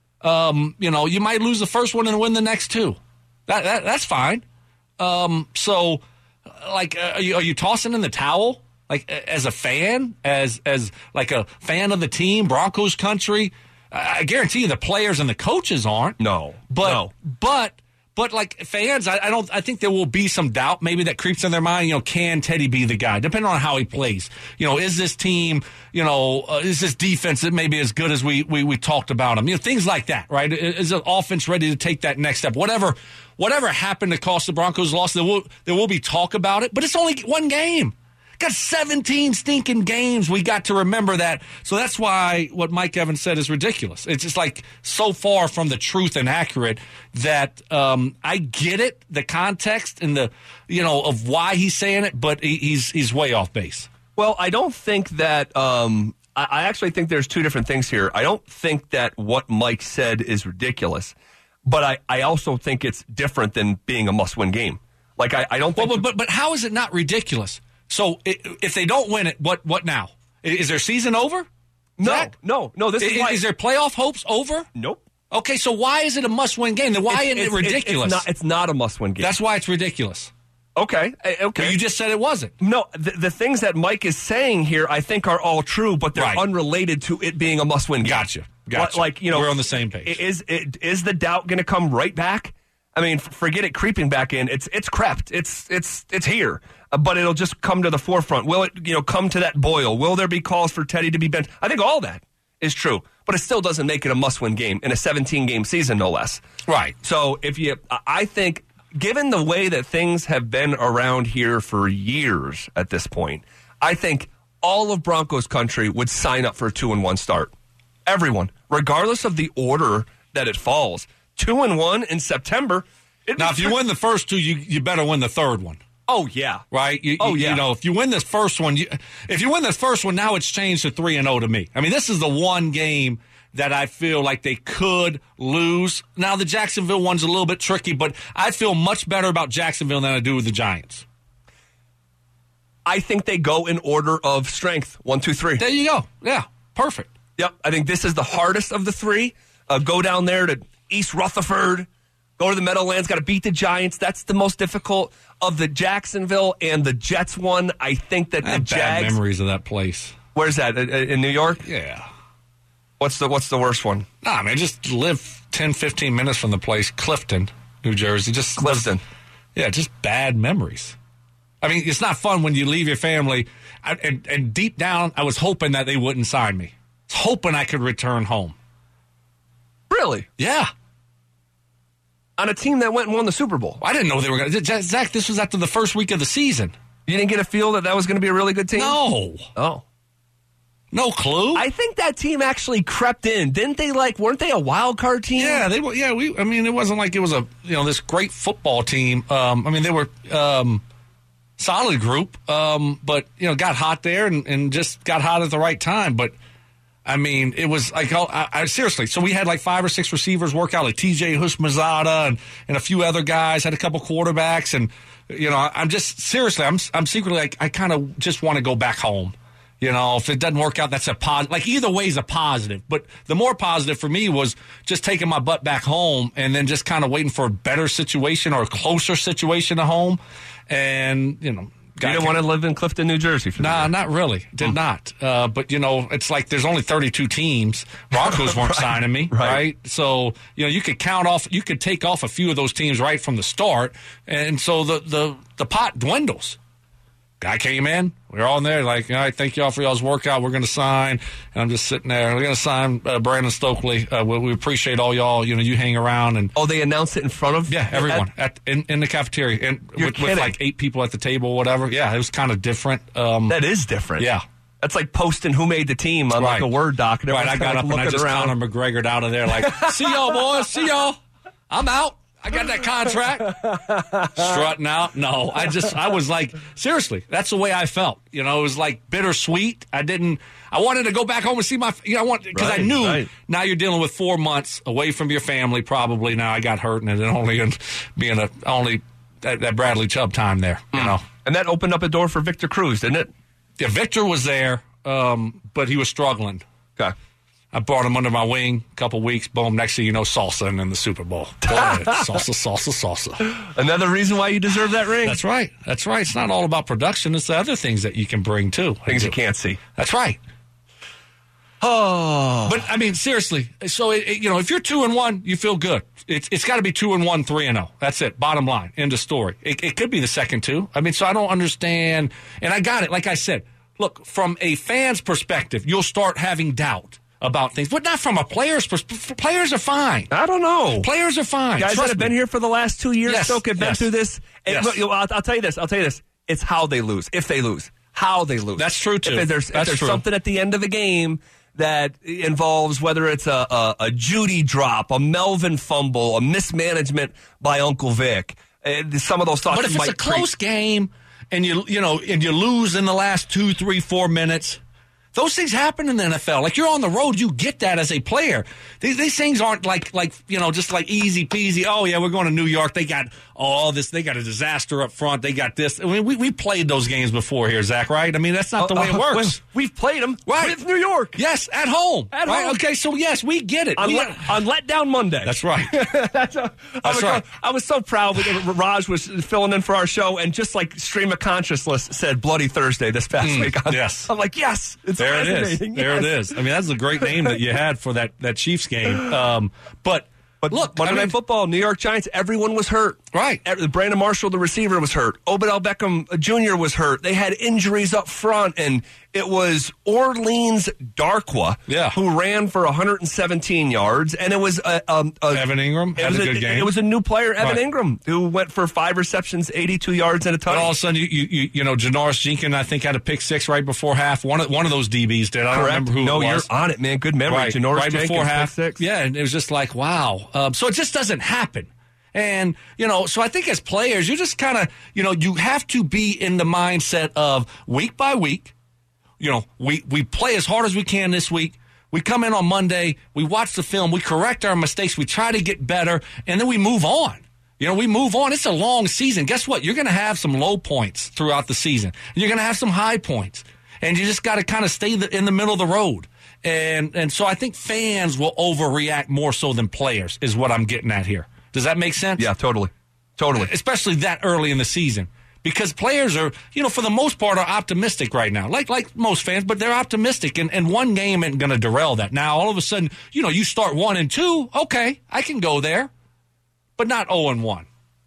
Um, you know, you might lose the first one and win the next two. That, that that's fine. Um, so, like, uh, are you, are you tossing in the towel? Like, as a fan, as as like a fan of the team, Broncos country? I guarantee you, the players and the coaches aren't. No, but no. but. But like fans, I, I don't. I think there will be some doubt, maybe that creeps in their mind. You know, can Teddy be the guy? Depending on how he plays. You know, is this team? You know, uh, is this defense that maybe as good as we, we we talked about them? You know, things like that, right? Is the offense ready to take that next step? Whatever, whatever happened to cost the Broncos loss, there will there will be talk about it. But it's only one game. Got seventeen stinking games. We got to remember that. So that's why what Mike Evans said is ridiculous. It's just like so far from the truth and accurate that um, I get it, the context and the, you know, of why he's saying it, but he, he's he's way off base. Well, I don't think that um, – I, I actually think there's two different things here. I don't think that what Mike said is ridiculous, but I, I also think it's different than being a must-win game. Like, I, I don't think – Well, but, but, but how is it not ridiculous? So if they don't win it, what what now? Is their season over? No, Zach? no, no. This is, is, why, is their playoff hopes over? Nope. Okay, so why is it a must-win game? Then why it's, isn't it it's, ridiculous? It's not, it's not a must-win game. That's why it's ridiculous. Okay, okay. But you just said it wasn't. No, the, the things that Mike is saying here, I think, are all true, but they're right. unrelated to it being a must-win game. Gotcha. Gotcha. Like, you know, we're on the same page. Is it, is the doubt going to come right back? I mean, forget it creeping back in. It's it's crept. It's it's it's here, uh, but it'll just come to the forefront. Will it, you know, come to that boil? Will there be calls for Teddy to be benched? I think all that is true, but it still doesn't make it a must-win game in a seventeen-game season, no less. Right. So if you, I think, given the way that things have been around here for years at this point, I think all of Broncos country would sign up for a two and one start. Everyone, regardless of the order that it falls. Two and one in September. Now, if you win the first two, you you better win the third one. Oh yeah, right. You, oh you, yeah. You know, if you win this first one, you, if you win this first one, now it's changed to three and zero to me. I mean, this is the one game that I feel like they could lose. Now, the Jacksonville one's a little bit tricky, but I feel much better about Jacksonville than I do with the Giants. I think they go in order of strength. One, two, three. There you go. Yeah, perfect. Yep. I think this is the hardest of the three. Uh, go down there to East Rutherford, go to the Meadowlands, got to beat the Giants. That's the most difficult of the Jacksonville and the Jets one. I think that I the have Jags. Bad memories of that place. Where's that? In New York? Yeah. What's the What's the worst one? Nah, man, just live ten, fifteen minutes from the place, Clifton, New Jersey. Just Clifton. Yeah, just bad memories. I mean, it's not fun when you leave your family. I, and, and deep down, I was hoping that they wouldn't sign me. I was hoping I could return home. Really? Yeah. On a team that went and won the Super Bowl. I didn't know they were going to. Zach, this was after the first week of the season. You didn't get a feel that that was going to be a really good team? No. Oh. No clue? I think that team actually crept in. Didn't they, like, weren't they a wild card team? Yeah, they were. Yeah, we. I mean, it wasn't like it was a, you know, this great football team. Um, I mean, they were um, solid group, um, but, you know, got hot there and, and just got hot at the right time. But, I mean, it was like, I, I, seriously, so we had like five or six receivers work out, like T J Husmazada and, and a few other guys, had a couple quarterbacks. And, you know, I'm just, seriously, I'm I'm secretly like, I kind of just want to go back home. You know, if it doesn't work out, that's a positive. Like, either way is a positive. But the more positive for me was just taking my butt back home and then just kind of waiting for a better situation or a closer situation to home. And, you know. You didn't want to live in Clifton, New Jersey for Nah, not really. Did mm. not. Uh, but, you know, it's like there's only thirty-two teams. Broncos weren't right. signing me, right. right? So, you know, you could count off, you could take off a few of those teams right from the start. And so the, the, the pot dwindles. Guy came in. We were all in there like, all right, thank you all for y'all's workout. We're going to sign. And I'm just sitting there. We're going to sign uh, Brandon Stokely. Uh, we, we appreciate all y'all. You know, you hang around. And oh, they announced it in front of? Yeah, everyone at, at in, in the cafeteria. And You're with, kidding. with like eight people at the table or whatever. Yeah, it was kind of different. Um, that is different. Yeah. That's like posting who made the team on Right. like a Word doc. And Right, I everyone's got kinda up and I looking just around. Conor McGregor'd out of there like, see y'all, boys, see y'all. I'm out. I got that contract. Strutting out. No, I just, I was like, seriously, that's the way I felt. You know, it was like bittersweet. I didn't, I wanted to go back home and see my, you know, I want, because Right, I knew right. now you're dealing with four months away from your family probably. Now I got hurt and it only being a, only that, that Bradley Chubb time there, you know. And that opened up a door for Victor Cruz, didn't it? Yeah, Victor was there, um, but he was struggling. Okay. I brought him under my wing a couple weeks. Boom. Next thing you know, salsa and in the Super Bowl. Go ahead. Salsa, salsa, salsa. Another reason why you deserve that ring. That's right. That's right. It's not all about production. It's the other things that you can bring, too. Things you can't see. That's right. Oh. But, I mean, seriously. So, it, it, you know, if you're two and one, you feel good. It's It's got to be two and one, three and oh. That's it. Bottom line. End of story. It, it could be the second two. I mean, so I don't understand. And I got it. Like I said, look, from a fan's perspective, you'll start having doubt about things, but not from a player's perspective. Players are fine. I don't know. Players are fine. Guys that Trust have me. been here for the last two years, Yes, Stoke have been yes. through this. And Yes. look, you know, I'll, I'll tell you this. I'll tell you this. It's how they lose. If they lose. How they lose. That's true, too. If there's, That's if there's true. something at the end of the game that involves whether it's a, a, a Judy drop, a Melvin fumble, a mismanagement by Uncle Vic, uh, some of those thoughts But if it's might a close creep. game and you you know and you lose in the last two, three, four minutes, those things happen in the N F L. Like, you're on the road, you get that as a player. These these things aren't like like you know just like easy peasy. Oh yeah, we're going to New York. They got all this. They got a disaster up front. They got this. I mean, we we played those games before here, Zach. Right? I mean, that's not the way it Uh, uh, works. We've played them Right. with New York. Yes, at home. At right? home. Okay, so yes, we get it. On, We let, on Letdown Monday. That's right. That's, a, I That's was, right. I was so proud when Raj was filling in for our show, and just like stream of consciousness said Bloody Thursday this past Mm, week. I'm, yes. I'm like, yes, it's There it is. resonating. There it Yes. is. I mean, that's a great name that you had for that, that Chiefs game. Um, but, But look, Monday I mean, Night Football, New York Giants, everyone was hurt. Right. Every- Brandon Marshall, the receiver, was hurt. Obadell Beckham Junior was hurt. They had injuries up front, and it was Orleans Darkwa Yeah. who ran for one hundred seventeen yards, and it was a, um, a Evan Ingram it had was a good game. It was a new player, Evan Right. Ingram, who went for five receptions, eighty-two yards, and a But all of touchdown. a sudden, you you you, you know, Janoris Jenkins, I think, had a pick six right before half. One of one of those D Bs did. I don't Correct. remember who no, it was. you're on it, man. Good memory. right, Janoris right Jenkins, before pick half. six. Yeah, and it was just like, wow. Um, so it just doesn't happen. And, you know, so I think as players, you just kind of, you know, you have to be in the mindset of week by week. You know, we, we play as hard as we can this week. We come in on Monday, we watch the film, we correct our mistakes, we try to get better, and then we move on. You know, we move on. It's a long season. Guess what? You're going to have some low points throughout the season. You're going to have some high points. And you just got to kind of stay the, in the middle of the road. And and so I think fans will overreact more so than players is what I'm getting at here. Does that make sense? Yeah, totally. Totally. Especially that early in the season. Because players are, you know, for the most part, are optimistic right now. Like like most fans, but they're optimistic. And, and one game ain't going to derail that. Now, all of a sudden, you know, you start one and two. Okay, I can go there. But not oh and one.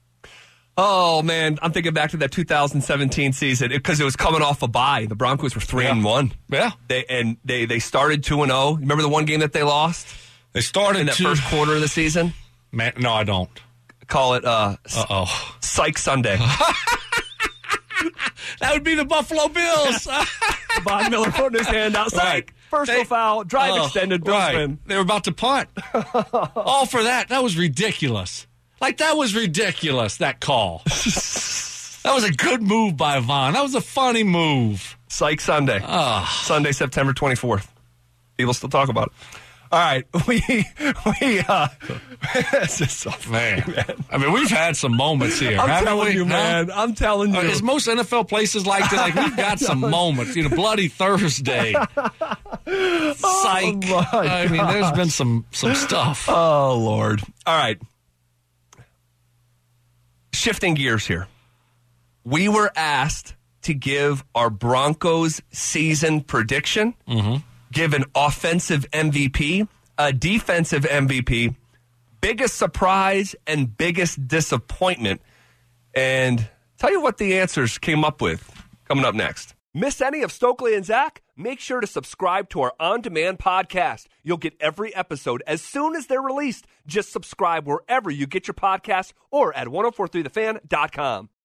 Oh, man. I'm thinking back to that two thousand seventeen season because it was coming off a bye. The Broncos were three Yeah. and one. Yeah. They And they, they started two and oh. Remember the one game that they lost They started in that to, first quarter of the season? Man, no, I don't. Call it uh, Uh-oh. Psych Sunday. That would be the Buffalo Bills. Von Miller putting his hand out. Psych. Right. Personal They- foul. Drive Oh, extended. Bills right. win. They were about to punt. All for that. That was ridiculous. Like, that was ridiculous, that call. That was a good move by Von. That was a funny move. Psych Sunday. Sunday, September twenty-fourth. People still talk about it. All right. We, we, uh, this is so funny, Man. man. I mean, we've had some moments here, I'm haven't telling we? you, Huh? man. I'm telling you. Uh, Is most N F L places like that? Like, we've got some moments. You know, Bloody Thursday. Psych. Oh, my I mean, there's been some some stuff. Oh, Lord. All right. Shifting gears here. We were asked to give our Broncos season prediction, mm-hmm. give an offensive M V P, a defensive M V P, biggest surprise and biggest disappointment, and tell you what the answers came up with coming up next. Miss any of Stokely and Zach? Make sure to subscribe to our on-demand podcast. You'll get every episode as soon as they're released. Just subscribe wherever you get your podcasts or at ten forty-three the fan dot com.